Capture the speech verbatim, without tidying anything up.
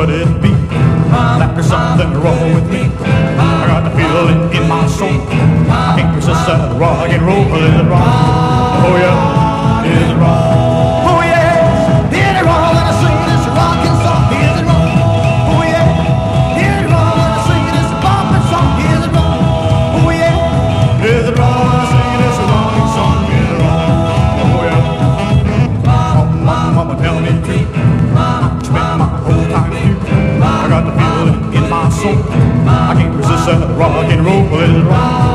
could it be that there's something wrong with me? I got the feeling in my soul. I can't resist that rock and roll. Is it wrong? Oh yeah, is it wrong? Oh yeah, is it wrong when I sing this rockin' song? Is it wrong? Oh yeah, is it wrong when I sing this boppin' song? Is it wrong? Oh yeah, is it wrong when I sing this rockin' song? Is it wrong? Oh yeah. Mama, mama, tell me true. Spend my whole time with you. I got the feeling in my soul. I can't resist that rock and roll. Is it wrong?